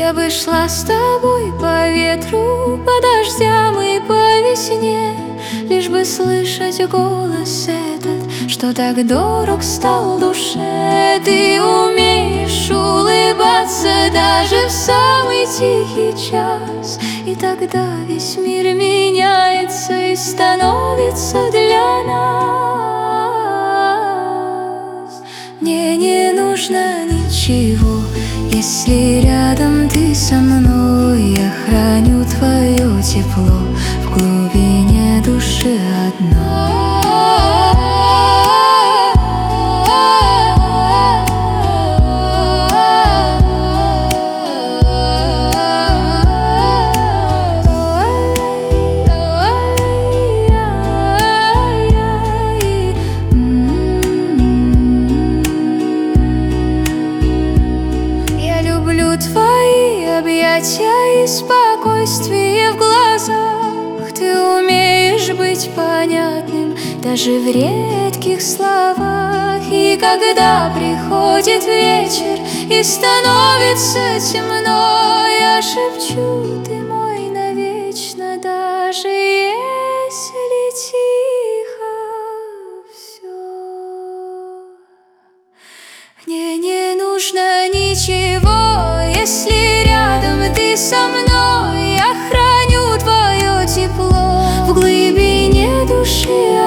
Я бы шла с тобой по ветру, по дождям и по весне, лишь бы слышать голос этот, что так дорог стал душе. Ты умеешь улыбаться даже в самый тихий час, и тогда весь мир меняется и становится для нас. Мне не нужно ничего, если рядом ты со мной. Я храню твое тепло в глубине души одной. Твои объятия и спокойствие в глазах. Ты умеешь быть понятным даже в редких словах. И когда приходит вечер и становится темно, я шепчу: ты мой навечно, даже если тихо все. Мне не нужно ничего, если рядом ты со мной. Я храню твое тепло в глубине души